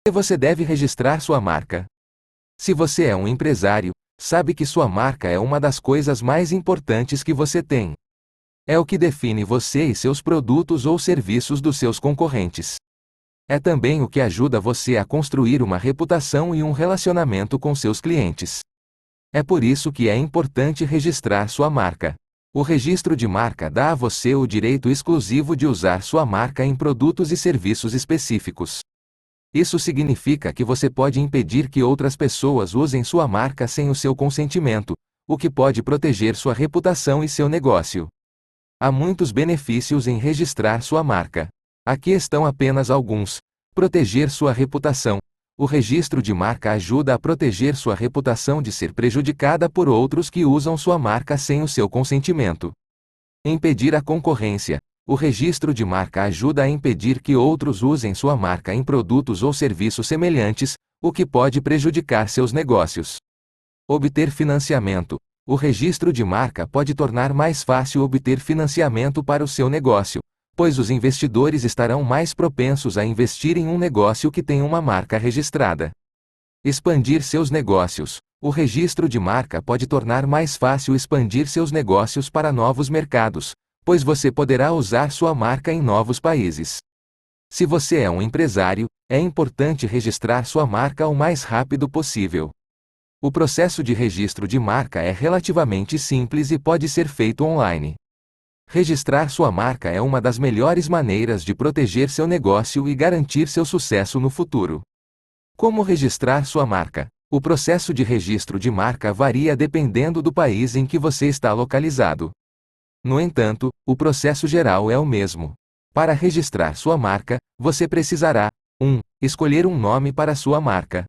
Você deve registrar sua marca. Se você é um empresário, sabe que sua marca é uma das coisas mais importantes que você tem. É o que define você e seus produtos ou serviços dos seus concorrentes. É também o que ajuda você a construir uma reputação e um relacionamento com seus clientes. É por isso que é importante registrar sua marca. O registro de marca dá a você o direito exclusivo de usar sua marca em produtos e serviços específicos. Isso significa que você pode impedir que outras pessoas usem sua marca sem o seu consentimento, o que pode proteger sua reputação e seu negócio. Há muitos benefícios em registrar sua marca. Aqui estão apenas alguns. Proteger sua reputação. O registro de marca ajuda a proteger sua reputação de ser prejudicada por outros que usam sua marca sem o seu consentimento. Impedir a concorrência. O registro de marca ajuda a impedir que outros usem sua marca em produtos ou serviços semelhantes, o que pode prejudicar seus negócios. Obter financiamento. O registro de marca pode tornar mais fácil obter financiamento para o seu negócio, pois os investidores estarão mais propensos a investir em um negócio que tem uma marca registrada. Expandir seus negócios. O registro de marca pode tornar mais fácil expandir seus negócios para novos mercados, pois você poderá usar sua marca em novos países. Se você é um empresário, é importante registrar sua marca o mais rápido possível. O processo de registro de marca é relativamente simples e pode ser feito online. Registrar sua marca é uma das melhores maneiras de proteger seu negócio e garantir seu sucesso no futuro. Como registrar sua marca? O processo de registro de marca varia dependendo do país em que você está localizado. No entanto, o processo geral é o mesmo. Para registrar sua marca, você precisará: 1. Escolher um nome para sua marca.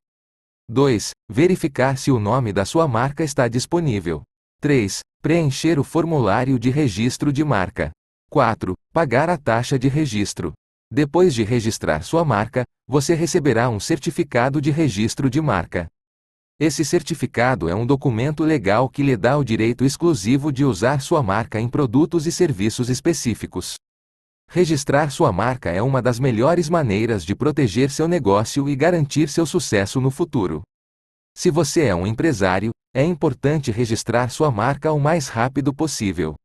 2. Verificar se o nome da sua marca está disponível. 3. Preencher o formulário de registro de marca. 4. Pagar a taxa de registro. Depois de registrar sua marca, você receberá um certificado de registro de marca. Esse certificado é um documento legal que lhe dá o direito exclusivo de usar sua marca em produtos e serviços específicos. Registrar sua marca é uma das melhores maneiras de proteger seu negócio e garantir seu sucesso no futuro. Se você é um empresário, é importante registrar sua marca o mais rápido possível.